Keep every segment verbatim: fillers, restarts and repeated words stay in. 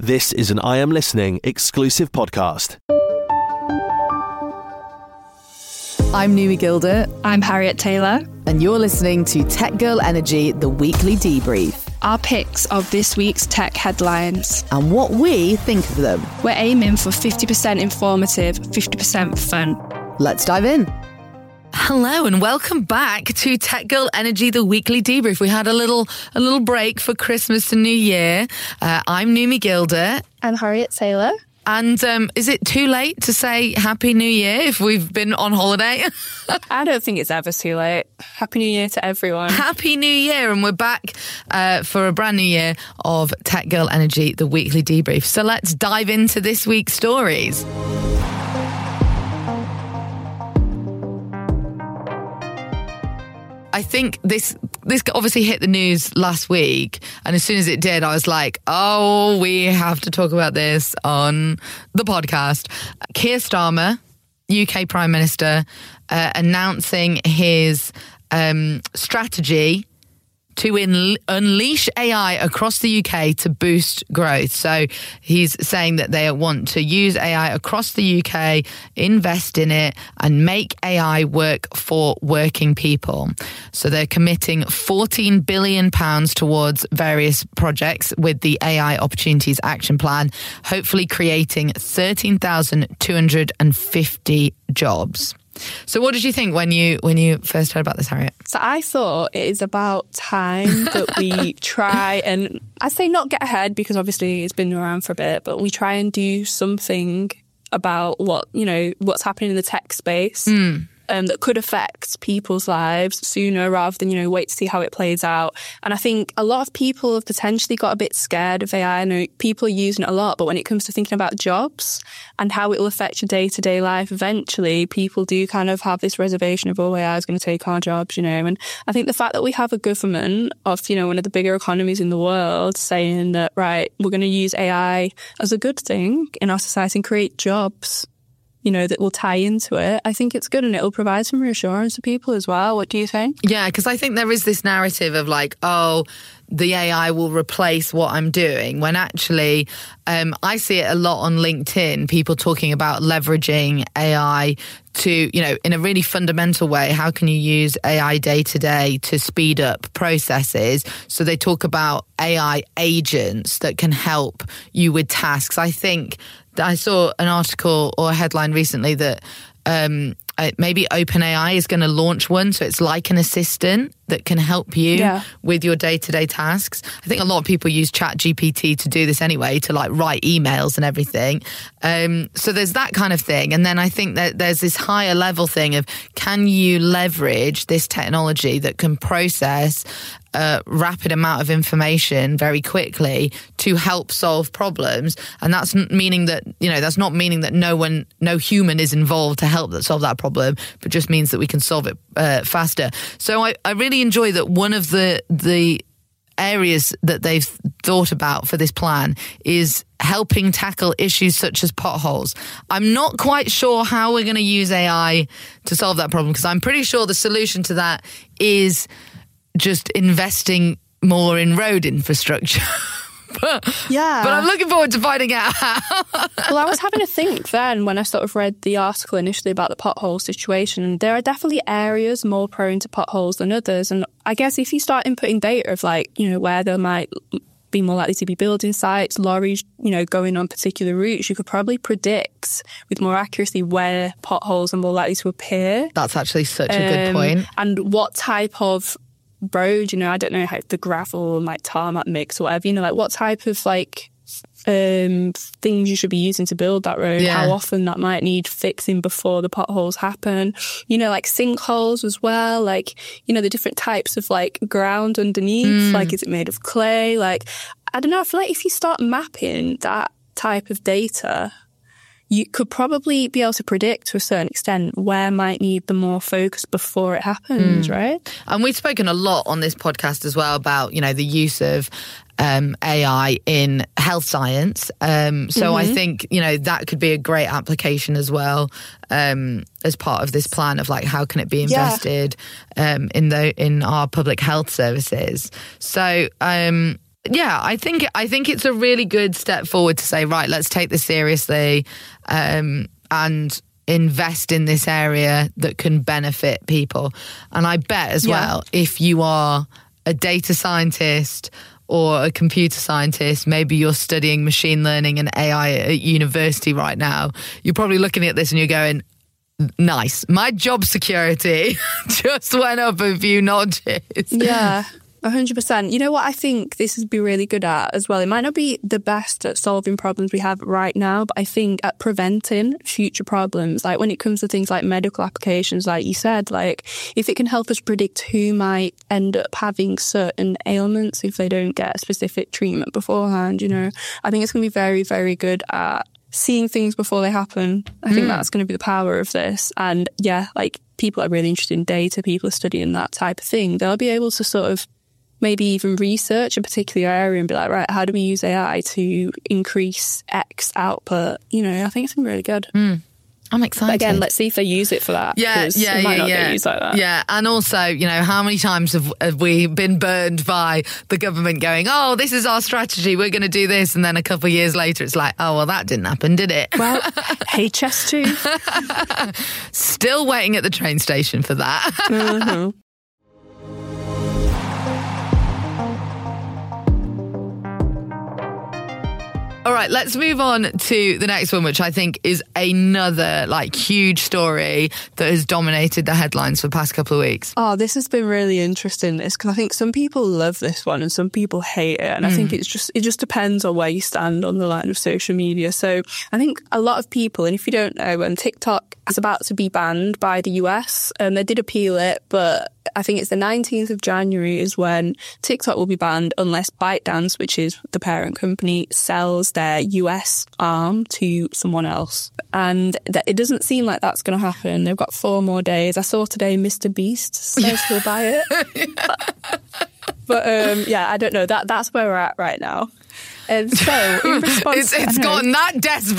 This is an I Am Listening exclusive podcast. I'm Numi Gilder. I'm Harriet Taylor. And you're listening to Tech Girl Energy, the weekly debrief. Our picks of this week's tech headlines. And what we think of them. We're aiming for fifty percent informative, fifty percent fun. Let's dive in. Hello and welcome back to Tech Girl Energy, the weekly debrief. We had a little a little break for Christmas and New Year. Uh, I'm Numi Gilder. I'm Harriet Taylor. And um, is it too late to say Happy New Year if we've been on holiday? I don't think it's ever too late. Happy New Year to everyone. Happy New Year, and we're back uh, for a brand new year of Tech Girl Energy, the weekly debrief. So let's dive into this week's stories. I think this this obviously hit the news last week, and as soon as it did, I was like, oh, we have to talk about this on the podcast. Keir Starmer, U K Prime Minister, uh, announcing his um, strategy to in- unleash A I across the U K to boost growth. So he's saying that they want to use A I across the U K, invest in it, and make A I work for working people. So they're committing fourteen billion pounds towards various projects with the A I Opportunities Action Plan, hopefully creating thirteen thousand two hundred fifty jobs. So what did you think when you when you first heard about this, Harriet? So I thought it is about time that we try and, I say not get ahead because obviously it's been around for a bit, but we try and do something about what, you know, what's happening in the tech space. Mm. Um, that could affect people's lives sooner rather than, you know, wait to see how it plays out. And I think a lot of people have potentially got a bit scared of A I. I know people are using it a lot, but when it comes to thinking about jobs and how it will affect your day-to-day life, eventually people do kind of have this reservation of, oh, A I is going to take our jobs, you know. And I think the fact that we have a government of, you know, one of the bigger economies in the world saying that, right, we're going to use A I as a good thing in our society and create jobs, you know, that will tie into it, I think it's good and it'll provide some reassurance to people as well. What do you think? Yeah, because I think there is this narrative of like, oh, the A I will replace what I'm doing, when actually um, I see it a lot on LinkedIn, people talking about leveraging A I to, you know, in a really fundamental way. How can you use A I day to day to speed up processes? So they talk about A I agents that can help you with tasks. I think I saw an article or a headline recently that um, maybe OpenAI is going to launch one. So it's like an assistant that can help you yeah. with your day-to-day tasks. I think a lot of people use ChatGPT to do this anyway, to like write emails and everything. Um, so there's that kind of thing. And then I think that there's this higher level thing of, can you leverage this technology that can process a rapid amount of information very quickly to help solve problems? And that's meaning that, you know, that's not meaning that no one, no human is involved to help that solve that problem, but just means that we can solve it uh, faster. So I, I really enjoy that one of the the areas that they've thought about for this plan is helping tackle issues such as potholes. I'm not quite sure how we're going to use A I to solve that problem, because I'm pretty sure the solution to that is just investing more in road infrastructure. but, yeah. But I'm looking forward to finding out how. Well, I was having to think then when I sort of read the article initially about the pothole situation. There are definitely areas more prone to potholes than others. And I guess if you start inputting data of like, you know, where there might be more likely to be building sites, lorries, you know, going on particular routes, you could probably predict with more accuracy where potholes are more likely to appear. That's actually such a good Um, point. And what type of road, you know, I don't know how the gravel, like tarmac mix or whatever, you know, like what type of like um things you should be using to build that road, Yeah. how often that might need fixing before the potholes happen, you know, like sinkholes as well, like, you know, the different types of like ground underneath, Mm. like is it made of clay, like I don't know, I feel like if you start mapping that type of data, you could probably be able to predict to a certain extent where might need the more focus before it happens, Mm. right? And we've spoken a lot on this podcast as well about, you know, the use of um, A I in health science. Um, so Mm-hmm. I think, you know, that could be a great application as well, um, as part of this plan of like, how can it be invested um, in the in our public health services? So, um, Yeah, I think I think it's a really good step forward to say, right, let's take this seriously um, and invest in this area that can benefit people. And I bet as Yeah. well, if you are a data scientist or a computer scientist, maybe you're studying machine learning and A I at university right now, you're probably looking at this and you're going, nice, my job security just went up a few notches. Yeah, one hundred percent. You know what I think this would be really good at as well? It might not be the best at solving problems we have right now, but I think at preventing future problems, like when it comes to things like medical applications, like you said, like if it can help us predict who might end up having certain ailments if they don't get a specific treatment beforehand, you know, I think it's going to be very, very good at seeing things before they happen. I think mm. that's going to be the power of this. And yeah, like people are really interested in data, people are studying that type of thing. They'll be able to sort of maybe even research a particular area and be like, right, how do we use A I to increase X output? You know, I think it's been really good. Mm. I'm excited. But again, let's see if they use it for that. Yeah, yeah, it might yeah, not yeah. get used like that. Yeah, and also, you know, how many times have, have we been burned by the government going, oh, this is our strategy, we're going to do this, and then a couple of years later it's like, oh, well, that didn't happen, did it? Well, H S two. Still waiting at the train station for that. Mm-hmm. All right, let's move on to the next one, which I think is another like huge story that has dominated the headlines for the past couple of weeks. Oh, this has been really interesting, this, because I think some people love this one and some people hate it. And mm. I think it's just, it just depends on where you stand on the line of social media. So I think a lot of people, and if you don't know, when TikTok is about to be banned by the U S, and um, they did appeal it, but I think it's the nineteenth of January is when TikTok will be banned unless ByteDance, which is the parent company, sells their U S arm to someone else. And that it doesn't seem like that's going to happen. They've got four more days. I saw today Mister Beast says he'll buy it. but but um, yeah, I don't know. That That's where we're at right now. And so in response... it's it's gotten that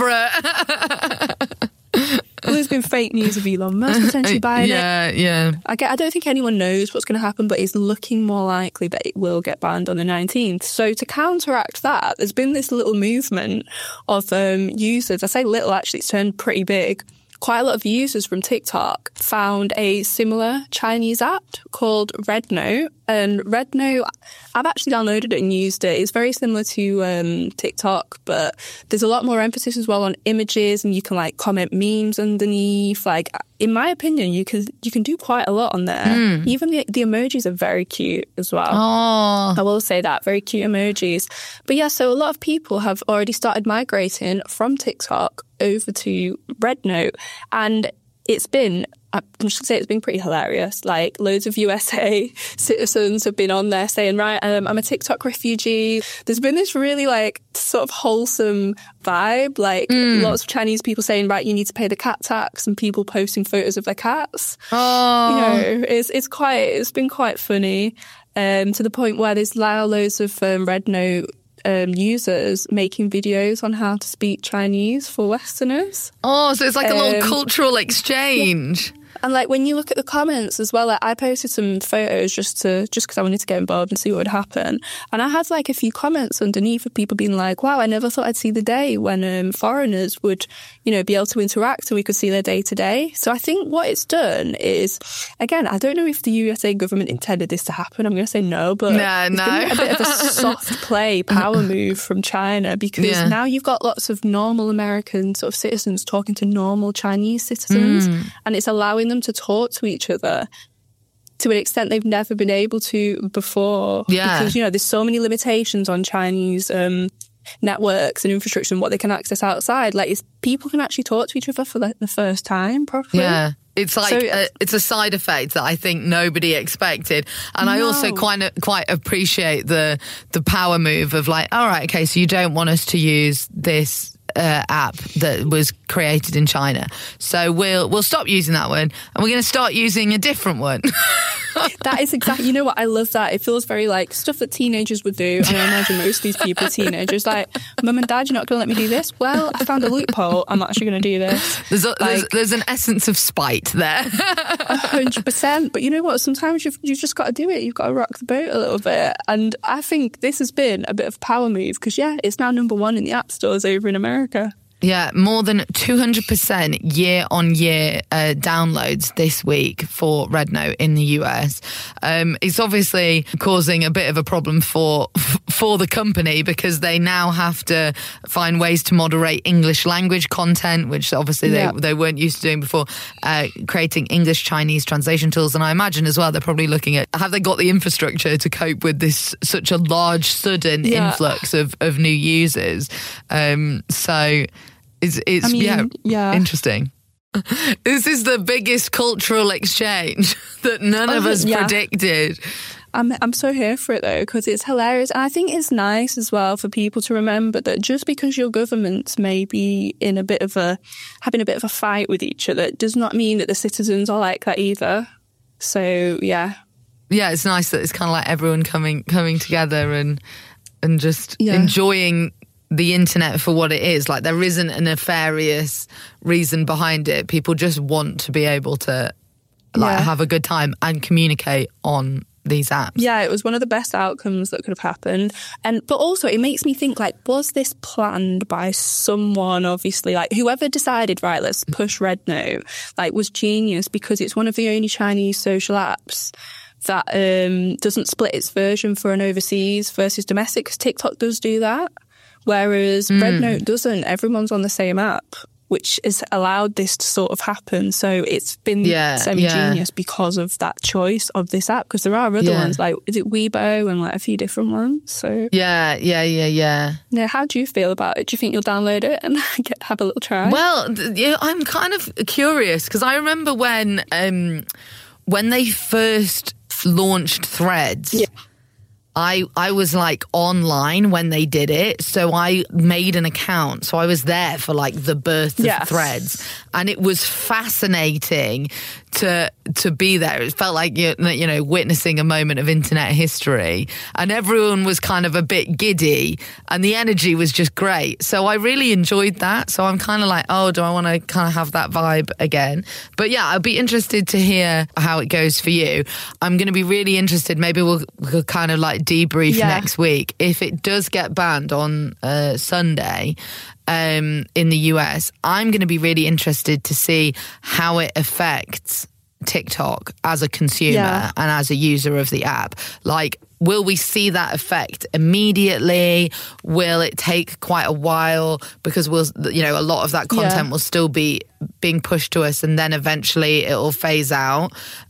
desperate. Well, there's been fake news of Elon Musk potentially buying yeah, it. Yeah, yeah. I, get, I don't think anyone knows what's going to happen, but it's looking more likely that it will get banned on the nineteenth. So to counteract that, there's been this little movement of um, users. I say little, actually, it's turned pretty big. Quite a lot of users from TikTok found a similar Chinese app called RedNote. And RedNote, I've actually downloaded it and used it. It's very similar to um, TikTok, but there's a lot more emphasis as well on images, and you can like comment memes underneath. Like, in my opinion, you can you can do quite a lot on there. Mm. Even the, the emojis are very cute as well. Oh. I will say that, very cute emojis. But yeah, so a lot of people have already started migrating from TikTok over to RedNote, and it's been, I'm just gonna say it's been pretty hilarious. Like, loads of U S A citizens have been on there saying, right, um, I'm a TikTok refugee. There's been this really like sort of wholesome vibe, like mm. lots of Chinese people saying, right, you need to pay the cat tax, and people posting photos of their cats. Oh. You know, it's it's quite, it's been quite funny, um, to the point where there's now loads of um, RedNote Um, users making videos on how to speak Chinese for Westerners. Oh, so it's like a um, little cultural exchange. Yeah. And like when you look at the comments as well, like I posted some photos just to just because I wanted to get involved and see what would happen. And I had like a few comments underneath of people being like, wow, I never thought I'd see the day when um, foreigners would, you know, be able to interact and we could see their day to day. So I think what it's done is, again, I don't know if the U S A government intended this to happen. I'm going to say no, but no, it's no. been a bit of a soft play power move from China, because yeah. now you've got lots of normal American sort of citizens talking to normal Chinese citizens, mm. and it's allowing them to talk to each other to an extent they've never been able to before. Yeah. Because, you know, there's so many limitations on Chinese um, networks and infrastructure and what they can access outside. Like, it's, people can actually talk to each other for like, the first time properly. Yeah. It's like, so, a, it's a side effect that I think nobody expected. And I no. also quite quite appreciate the the power move of like, all right, okay, so you don't want us to use this Uh, app that was created in China, so we'll we'll stop using that one and we're going to start using a different one. That is exactly, you know what, I love that. It feels very like stuff that teenagers would do. And I imagine most of these people are teenagers. Like, Mum and Dad, you're not going to let me do this? Well, I found a loophole. I'm actually going to do this. There's, a, like, there's, there's an essence of spite there. one hundred percent. But you know what? Sometimes you've, you've just got to do it. You've got to rock the boat a little bit. And I think this has been a bit of a power move because, yeah, it's now number one in the app stores over in America. Yeah, more than two hundred percent year-on-year uh, downloads this week for Red Note in the U S. Um, it's obviously causing a bit of a problem for for the company because they now have to find ways to moderate English language content, which obviously they, yep. they weren't used to doing before, uh, creating English-Chinese translation tools. And I imagine as well they're probably looking at, have they got the infrastructure to cope with this such a large, sudden yeah. influx of, of new users? Um, so... It's, it's I mean, yeah, yeah, interesting. This is the biggest cultural exchange that none of us yeah. predicted. I'm I'm so here for it though because it's hilarious, and I think it's nice as well for people to remember that just because your governments may be in a bit of a having a bit of a fight with each other does not mean that the citizens are like that either. So yeah, yeah, it's nice that it's kind of like everyone coming coming together and and just yeah. enjoying the internet for what it is. Like there isn't a nefarious reason behind it. People just want to be able to like yeah. have a good time and communicate on these apps. Yeah, it was one of the best outcomes that could have happened. And but also it makes me think like, was this planned by someone? Obviously, like whoever decided, right, let's push Red Note, like was genius because it's one of the only Chinese social apps that um, doesn't split its version for an overseas versus domestic, because TikTok does do that. Whereas mm. Red Note doesn't. Everyone's on the same app, which has allowed this to sort of happen. So it's been yeah, semi-genius yeah. because of that choice of this app. Because there are other yeah. ones, like, is it Weibo and like a few different ones? So Yeah, yeah, yeah, yeah. Yeah, how do you feel about it? Do you think you'll download it and get, have a little try? Well, yeah, I'm kind of curious because I remember when, um, when they first launched Threads... Yeah. I, I was like online when they did it, so I made an account. So I was there for like the birth of yes. Threads, and it was fascinating to to be there. It felt like you you know witnessing a moment of internet history, and everyone was kind of a bit giddy, and the energy was just great. So I really enjoyed that. So I'm kind of like, oh, do I want to kind of have that vibe again? But yeah, I'd be interested to hear how it goes for you. I'm going to be really interested. Maybe we'll, we'll kind of like debrief yeah. next week. If it does get banned on uh, Sunday um, in the U S, I'm going to be really interested to see how it affects TikTok as a consumer yeah. and as a user of the app. Like, will we see that effect immediately? Will it take quite a while? Because we'll, you know, a lot of that content yeah. will still be being pushed to us, and then eventually it'll phase out.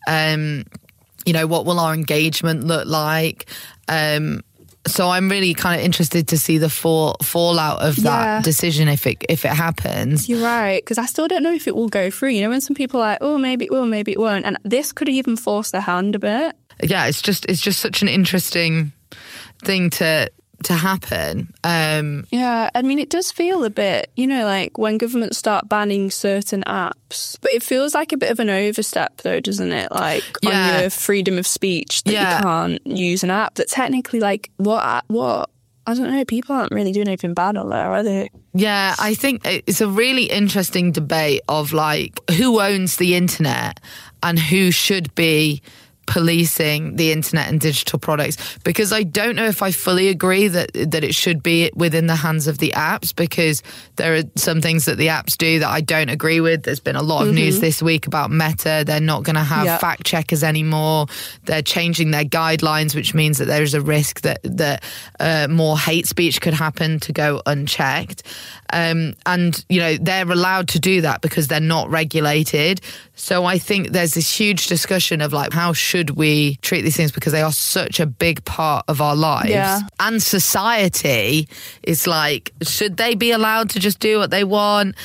Um, you know, what will our engagement look like? Um, so I'm really kind of interested to see the fall, fallout of that yeah. decision if it if it happens. You're right, because I still don't know if it will go through. You know, when some people are like, oh, maybe it will, maybe it won't. And this could even force their hand a bit. Yeah, it's just it's just such an interesting thing to to happen. Um, yeah, I mean, it does feel a bit, you know, like when governments start banning certain apps, but it feels like a bit of an overstep though, doesn't it? Like yeah. on your freedom of speech that yeah. you can't use an app that technically like what, what, I don't know, people aren't really doing anything bad on there, are they? Yeah, I think it's a really interesting debate of like who owns the internet and who should be policing the internet and digital products, because I don't know if I fully agree that that it should be within the hands of the apps, because there are some things that the apps do that I don't agree with. There's been a lot of mm-hmm. news this week about Meta. They're not going to have yep. fact checkers anymore. They're changing their guidelines, which means that there's a risk that that uh, more hate speech could happen to go unchecked. Um, and, you know, they're allowed to do that because they're not regulated. So I think there's this huge discussion of like, how should we treat these things, because they are such a big part of our lives yeah. and society. Is like, should they be allowed to just do what they want?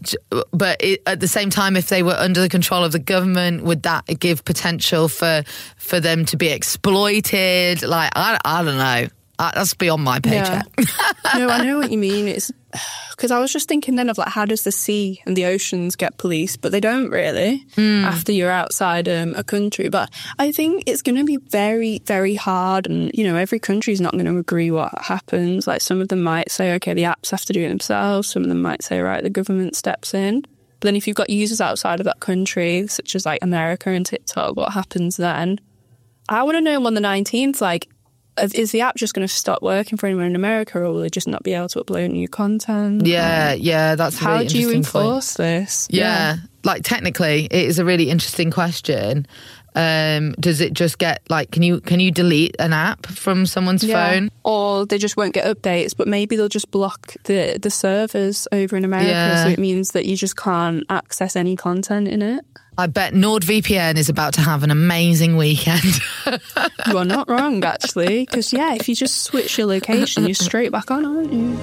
But it, at the same time, if they were under the control of the government, would that give potential for for them to be exploited? Like, I, I don't know. Uh, that's beyond my paycheck. Yeah. No, I know what you mean. It's because I was just thinking then of like, how does the sea and the oceans get policed? But they don't really mm. after you're outside um, a country. But I think it's going to be very, very hard. And, you know, every country is not going to agree what happens. Like some of them might say, okay, the apps have to do it themselves. Some of them might say, right, the government steps in. But then if you've got users outside of that country, such as like America and TikTok, what happens then? I want to know on the nineteenth, like, is the app just going to stop working for anyone in America, or will it just not be able to upload new content? Yeah, like, yeah, that's a really how do you enforce point. this? Yeah. yeah, like technically, it is a really interesting question. Um, does it just get like, can you can you delete an app from someone's yeah. phone? Or they just won't get updates, but maybe they'll just block the, the servers over in America, yeah. so it means that you just can't access any content in it. I bet NordVPN is about to have an amazing weekend. You are not wrong, actually, because, yeah, if you just switch your location, you're straight back on, aren't you?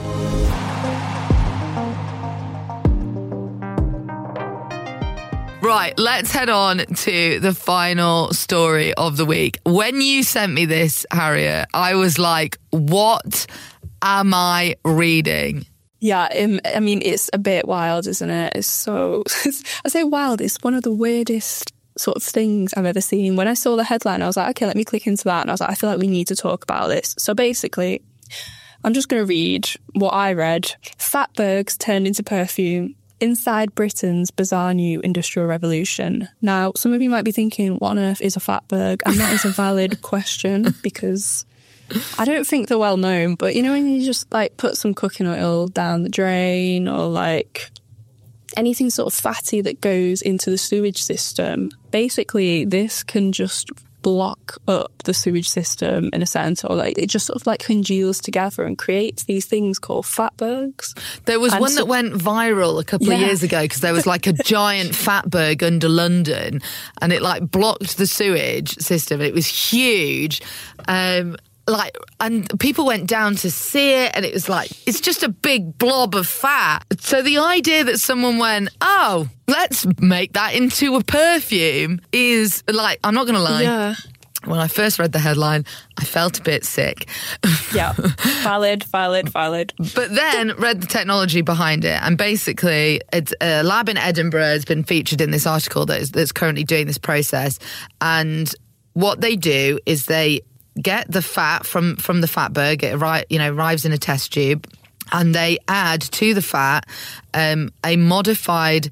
Right, let's head on to the final story of the week. When you sent me this, Harriet, I was like, what am I reading? Yeah, um, I mean, it's a bit wild, isn't it? It's so... I say wild, it's one of the weirdest sort of things I've ever seen. When I saw the headline, I was like, okay, let me click into that. And I was like, I feel like we need to talk about this. So basically, I'm just going to read what I read. Fatbergs turned into perfume inside Britain's bizarre new industrial revolution. Now, some of you might be thinking, what on earth is a fatberg? And that is a valid question because I don't think they're well known. But, you know, when you just, like, put some cooking oil down the drain or, like, anything sort of fatty that goes into the sewage system, basically this can just block up the sewage system in a sense, or like it just sort of like congeals together and creates these things called fatbergs. There was and one so, that went viral a couple yeah. of years ago because there was like a giant fatberg under London and it like blocked the sewage system. It was huge. Um, like, and people went down to see it and it was like, it's just a big blob of fat. So the idea that someone went, oh, let's make that into a perfume is like, I'm not going to lie. Yeah. When I first read the headline, I felt a bit sick. Yeah, valid, valid, valid. But then read the technology behind it. And basically, it's a lab in Edinburgh has been featured in this article that is, that's currently doing this process. And what they do is they get the fat from, from the fatberg. It arri- you know, arrives in a test tube. And they add to the fat um, a modified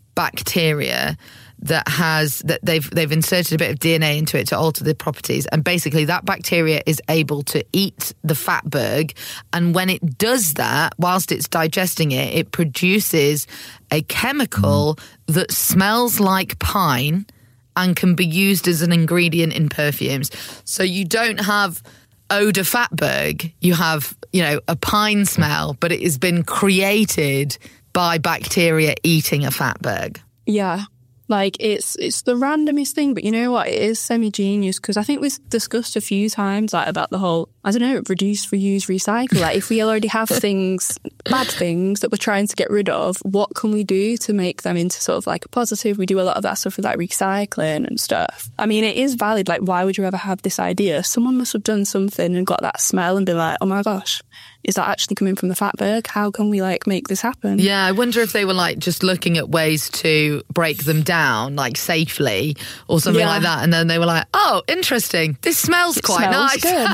bacteria that has that they've they've inserted a bit of D N A into it to alter the properties, and basically that bacteria is able to eat the fatberg, and when it does that, whilst it's digesting it, it produces a chemical that smells like pine and can be used as an ingredient in perfumes. So you don't have eau de fatberg, you have, you know, a pine smell, but it has been created by bacteria eating a fatberg. Yeah. Like, it's it's the randomest thing, but you know what? It is semi-genius, because I think we've discussed a few times, like, about the whole, I don't know, reduce, reuse, recycle. Like, if we already have things, bad things that we're trying to get rid of, what can we do to make them into sort of like a positive? We do a lot of that stuff with like recycling and stuff. I mean, it is valid. Like, why would you ever have this idea? Someone must have done something and got that smell and be like, oh my gosh, is that actually coming from the fatberg? How can we like make this happen? Yeah, I wonder if they were like just looking at ways to break them down, like safely or something yeah. like that. And then they were like, oh, interesting. This smells it quite smells nice.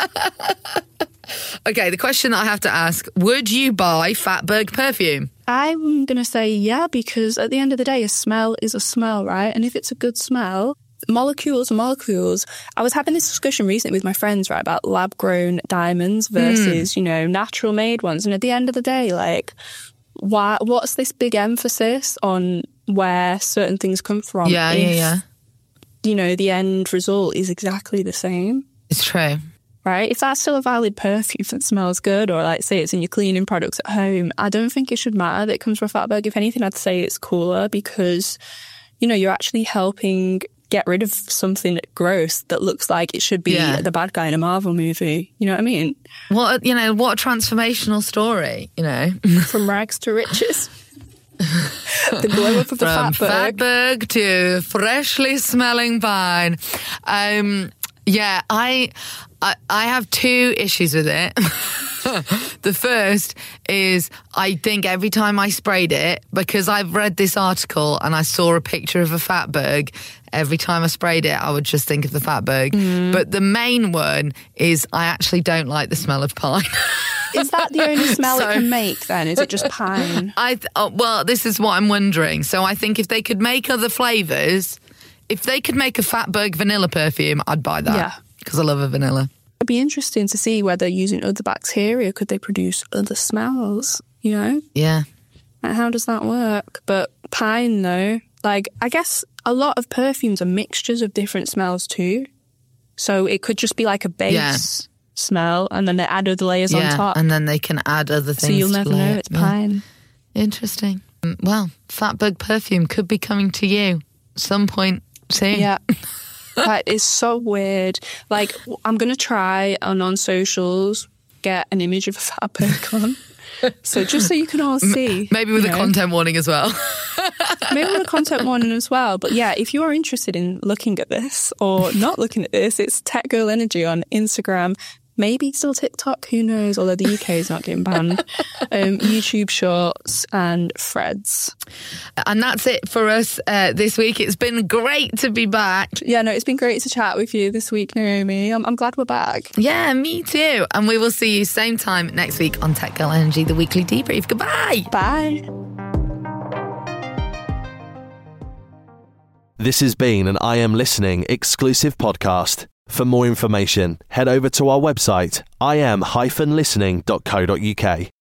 Good. Okay, the question that I have to ask, would you buy fatberg perfume? I'm going to say yeah, because at the end of the day, a smell is a smell, right? And if it's a good smell, molecules are molecules. I was having this discussion recently with my friends, right, about lab-grown diamonds versus, mm. you know, natural-made ones. And at the end of the day, like, why? What's this big emphasis on where certain things come from? Yeah, if, yeah, yeah. you know, the end result is exactly the same. It's true. Right? If that's still a valid perfume that smells good, or like say it's in your cleaning products at home, I don't think it should matter that it comes from a fatberg. If anything, I'd say it's cooler because, you know, you're actually helping get rid of something gross that looks like it should be yeah. the bad guy in a Marvel movie. You know what I mean? What, you know, what a transformational story, you know? From rags to riches. The glow up of the From fatberg. fatberg to freshly smelling pine. Um, yeah, I, I I have two issues with it. The first is I think every time I sprayed it, because I've read this article and I saw a picture of a fatberg, every time I sprayed it, I would just think of the fatberg. Mm. But the main one is I actually don't like the smell of pine. Is that the only smell so, it can make then? Is it just pine? I th- oh, well, this is what I'm wondering. So I think if they could make other flavours, if they could make a fatberg vanilla perfume, I'd buy that. Yeah. Because I love a vanilla. It'd be interesting to see whether using other bacteria, could they produce other smells, you know? Yeah. And how does that work? But pine, though, like, I guess a lot of perfumes are mixtures of different smells too. So it could just be like a base yeah. smell and then they add other layers yeah, on top. And then they can add other things. So you'll never to know it's yeah. pine. Interesting. Well, fatberg perfume could be coming to you some point soon. Yeah. That is so weird. Like, I'm going to try on on socials, get an image of a fatberg on. So just so you can all see. Maybe with a know. content warning as well. Maybe with a content warning as well. But yeah, if you are interested in looking at this or not looking at this, it's Tech Girl Energy on Instagram. Maybe still TikTok, who knows, although the U K is not getting banned. Um, YouTube Shorts and Threads. And that's it for us uh, this week. It's been great to be back. Yeah, no, it's been great to chat with you this week, Naomi. I'm, I'm glad we're back. Yeah, me too. And we will see you same time next week on Tech Girl Energy, the weekly debrief. Goodbye. Bye. This has been an I Am Listening exclusive podcast. For more information, head over to our website, i am dash listening dot co dot uk.